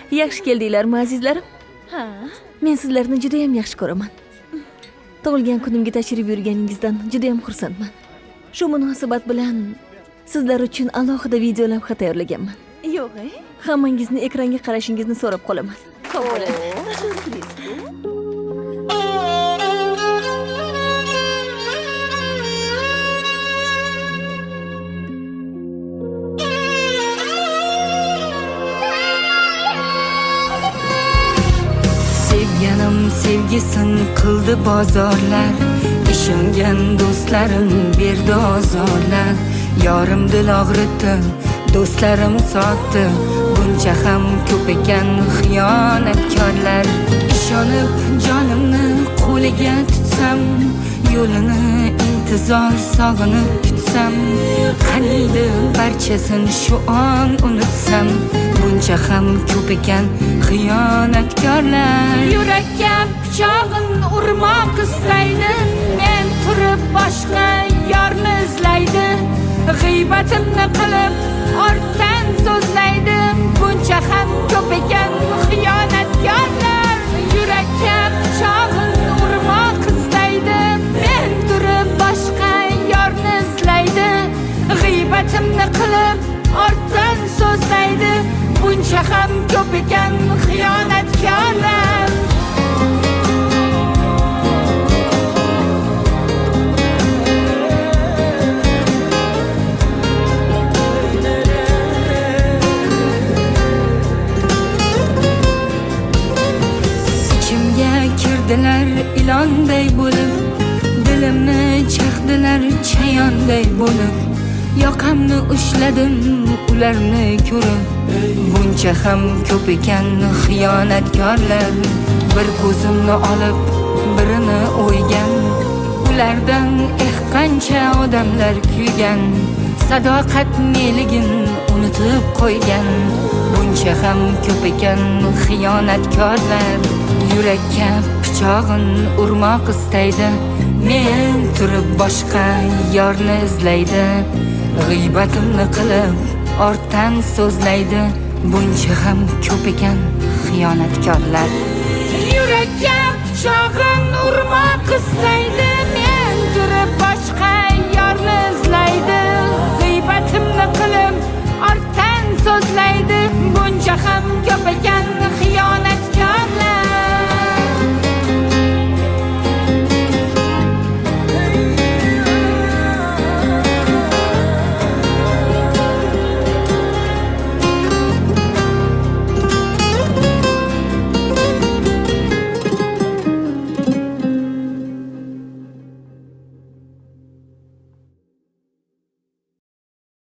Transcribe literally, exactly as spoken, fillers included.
Yaxshi keldinglarmi azizlarim? Ha. Men sizlarni juda ham yaxshi ko'raman. Tug'ilgan kunimga tashrif buyurganingizdan juda ham xursandman. Shu munosabat bilan sizlar uchun alohida video lavha tayyorlaganman. Yo'q, e? Hammangizni ekranga qarashingizni so'rab qolaman. Xo'p bo'ladi. Sevganim sevgisin qildi bozorlar, ishongan do'stlarim berdi ozorlar. Yorim dil og'ritdi, do'stlarim sotdi, buncha ham ko'p ekan xiyonatkorlar. Ishonib jonimni qo'liga tutsam, yo'lini intizor sog'inib kutsam, qaniydi barchasini shu on unutsam, buncha ham ko'p ekan xiyonatkorlar. Yurakka pichog'in urmoq istaydi, men turib boshqa yorni izlaydi, g'iybatimni qilib ortdan so'zlaydi, buncha ham ko'p ekan xiyonatkorlar. Yurakka pichog'in urmoq istaydi, men turib boshqa yorni izlaydi, g'iybatimni qilib ortdan so'zlaydi, buncha ham ko'p ekan xiyonatkorlar. Ichimga kirdilar ilonday bo'lib, dilimni chaqdilar chayonday bo'lib, yoqamni ushladim ularni ko'rib, buncha ham ko'p ekan xiyonatkorlar. Bir ko'zimni olib birini o'ygan, ulardan eh qancha odamlar kuygan, sadoqat neligin unutib qo'ygan, buncha ham ko'p ekan xiyonatkorlar. Yurakka pichog'in urmoq istaydi, men turib boshqa yorni izlaydi, g'iybatimni qilib ortdan so'zlaydi, buncha ham ko'p ekan xiyonatkorlar. Yurakka pichog'in urmoq istaydi, men turib boshqa yorni izlaydi, g'iybatimni qilib ortdan so'zlaydi, buncha ham ko'p ekan